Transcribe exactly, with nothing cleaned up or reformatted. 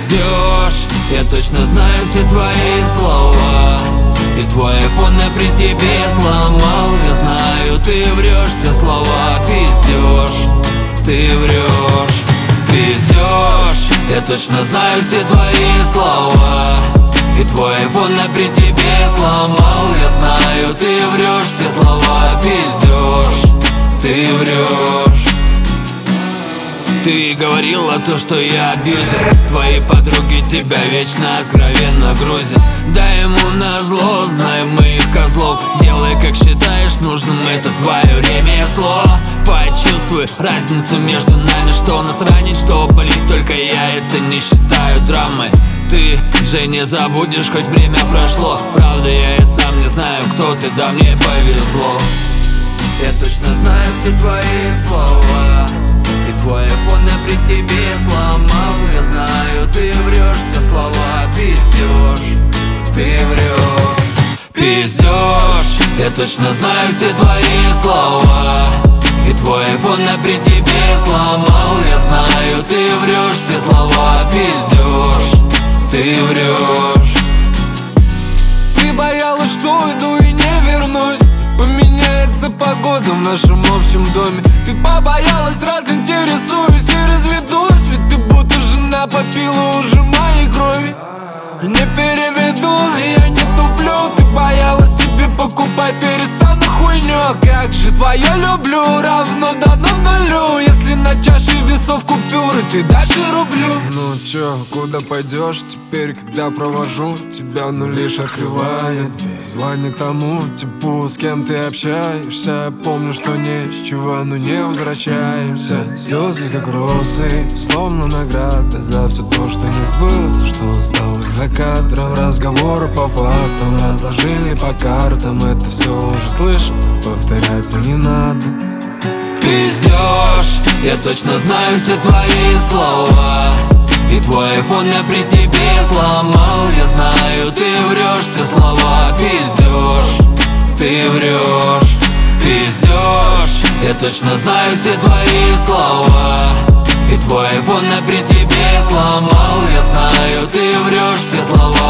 пиздешь. Я точно знаю все твои слова, и твой айфон я при тебе сломал. Я знаю, ты врешь, все слова пиздешь. Ты врешь, пиздешь. Я точно знаю все твои слова, и твой айфон я при тебе сломал. Я знаю, ты врешь, все слова пиздешь. Ты врешь. Ты говорила то, что я абьюзер. Твои подруги тебя вечно откровенно грузят. Дай ему назло, знаем мы их козлов. Делай как считаешь нужным, это твое ремесло. Почувствуй разницу между нами, что нас ранит, что болит. Только я это не считаю драмой. Ты же не забудешь, хоть время прошло. Правда, я и сам не знаю, кто ты, да мне повезло. Я точно знаю все твои слова, и твой айфон я при тебе сломал. Я знаю, ты врешь, все слова пиздешь. Ты врешь, пиздешь. Я точно знаю все твои слова, и твой айфон я при тебе сломал. Я знаю, ты врешь, все слова пиздешь. Ты врешь. Ты боялась, что уйду и не вернусь. Поменяется погода в нашем общем доме. Ты побоялась, раз интересуюсь и разведусь. Ведь ты будто жена попила уже моей крови. Не переведу, я не туплю. Ты боялась, тебе покупать перестану хуйню. Как же твое люблю равно давно нулю. Если на чаше весов купюры, ты дашь и рублю. Ну чё, куда пойдешь теперь, когда провожу тебя, ну лишь открывает дверь. Звони тому типу, с кем ты общаешься. Помню, что не с чего, но не возвращаемся. Слезы как росы, словно награда за все то, что не сбылось, что осталось за кадром. Разговоры по фактам разложили по картам. Это все уже слышал, повторяться не надо. Пиздешь. Я точно знаю все твои слова, и твой айфон я при тебе сломал. Я знаю, ты врешь, все слова пиздешь. Ты врешь, пиздешь. Я точно знаю все твои слова, и твой айфон я при тебе сломал. Я знаю, ты врешь, все слова